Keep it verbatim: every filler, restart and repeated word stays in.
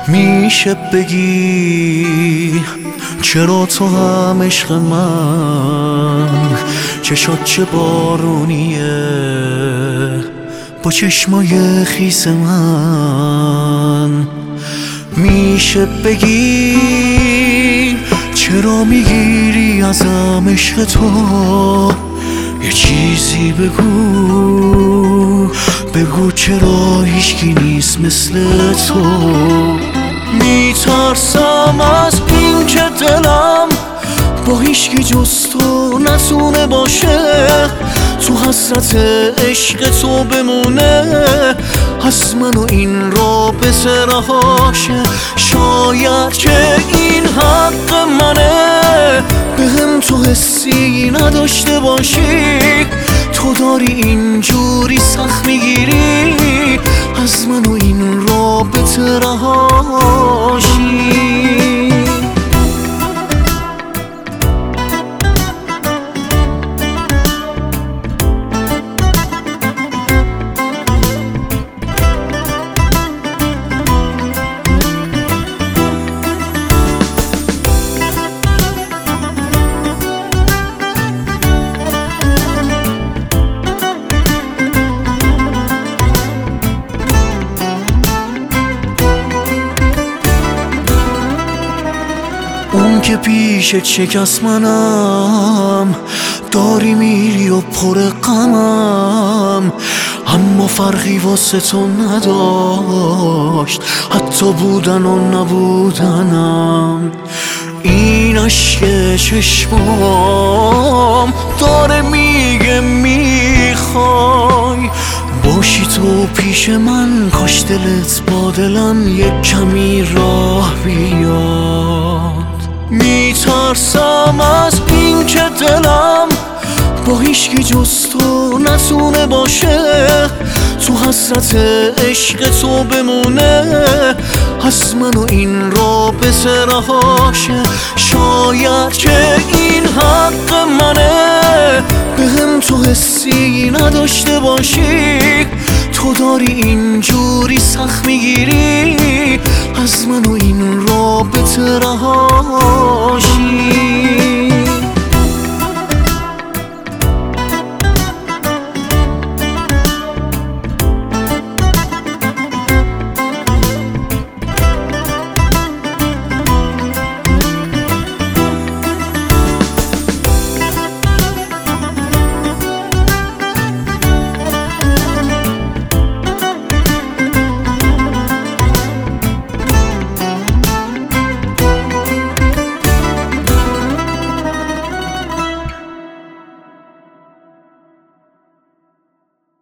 میشه بگی چرا تو هم عشق من؟ چشات چه بارونیه با چشمای خیس من. میشه بگی چرا میگیری ازم عشق تو؟ یه چیزی بگو بگو چرا هیچکی نیست مثل تو. میترسم از این که دلم با هیچکی جز تو نتونه باشه، تو حسرت عشق تو بمونه، از من و این رابطه رهاشه. شاید که این حق منه، بهم تو حسی نداشته باشی، تو داری اینجوری سخت میگیری، از من و این رابطه رهاشی. اون که پیشت شکست منم، داری میری و پر غمم، اما فرقی واسه تو نداشت، حتی بودن و نبودنم. این عشق چشمام داره میگه میخوای باشی تو پیش من، کاش دلت با دلم یک کمی راه بیاد. میترسم از این که دلم با هیچکی جز تو نتونه باشه، تو حسرت عشق تو بمونه، از من و این رابطه رهاشه. شاید که این حق منه، بهم تو حسی نداشته باشی، تو داری اینجوری سخت میگیری، از من و این رابطه رهاشی.